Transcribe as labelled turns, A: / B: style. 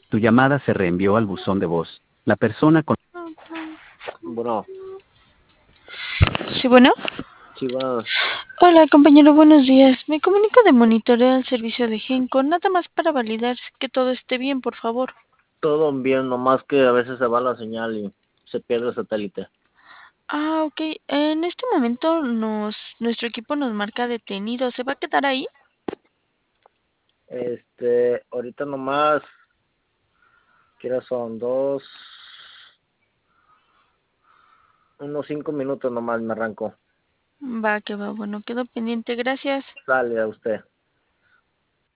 A: Tu llamada se reenvió al buzón de voz. La persona con...
B: Bueno,
C: Sí, bueno.
B: sí, bueno,
C: Hola, compañero, buenos días. Me comunico de monitoreo al servicio de Genco, nada más para validar que todo esté bien, por favor.
B: todo bien, nomás que a veces se va la señal y se pierde el satélite.
C: Ah, ok. En este momento nuestro equipo nos marca detenido. ¿Se va a quedar ahí?
B: Ahorita nomás, ¿qué hora son? Unos 5 minutos nomás me arranco.
C: Va, que va. Bueno, quedo pendiente. Gracias.
B: Sale a usted.